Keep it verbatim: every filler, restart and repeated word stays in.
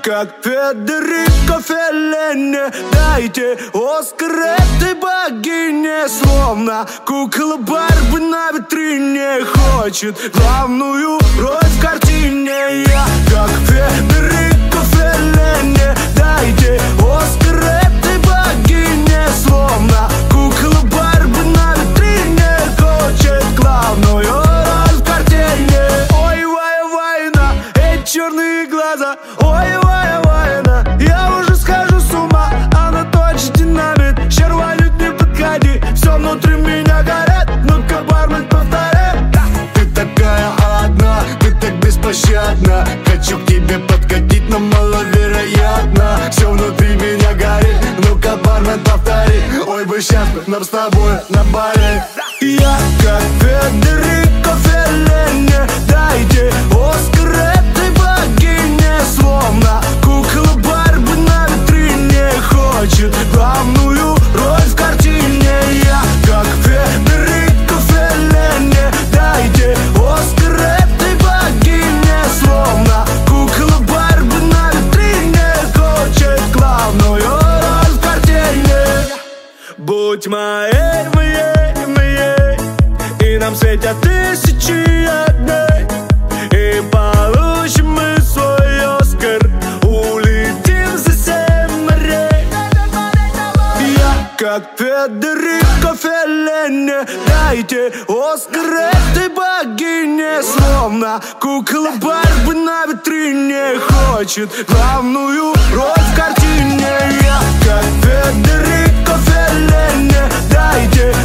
как Федерико Феллини. Дайте Оскар этой богине. Словно кукла Барби на витрине хочет главную роль в картине. Я как Федерико Феллини. Дайте Оскар этой богине. Словно кукла Барби на витрине хочет главную роль в картине. Ой, вай, вайна, эти черные глаза. Ой, вай, вайна, я уже схожу с ума. Она точно динамит, червалют, не подходи. Все внутри меня горит, ну-ка, бармен, повторяй. Ты такая одна, ты так беспощадна. Хочу к тебе подкатить, но маловероятно. Все внутри меня горит, ну-ка, бармен, повтори. Ой, бы сейчас нам с тобой на баре. Я как Федерико Феллини. Дайте Оскар этой богине. Словно кукла Барби на витрине хочет главную роль в картине. Я как Федерико Феллини. Дайте Оскар этой богине. Словно кукла Барби на витрине хочет главную роль в картине. Будь моей, моей, моей, и нам светят тысячи огней. И получим мы свой Оскар, улетим за семь морей. Я как Федерико Феллини. Дайте Оскар этой богине. Словно кукла Барби на витрине хочет главную роль в картине. Я как Федерико Феллини. Дайте